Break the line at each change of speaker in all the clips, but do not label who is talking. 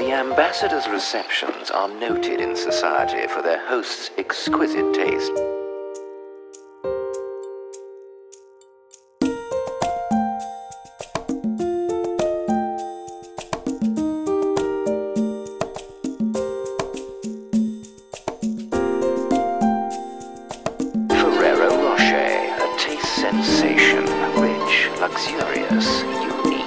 The ambassador's receptions are noted in society for their host's exquisite taste. Ferrero Rocher, a taste sensation, rich, luxurious, unique.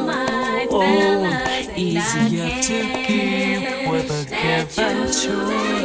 Easier to give with a give and to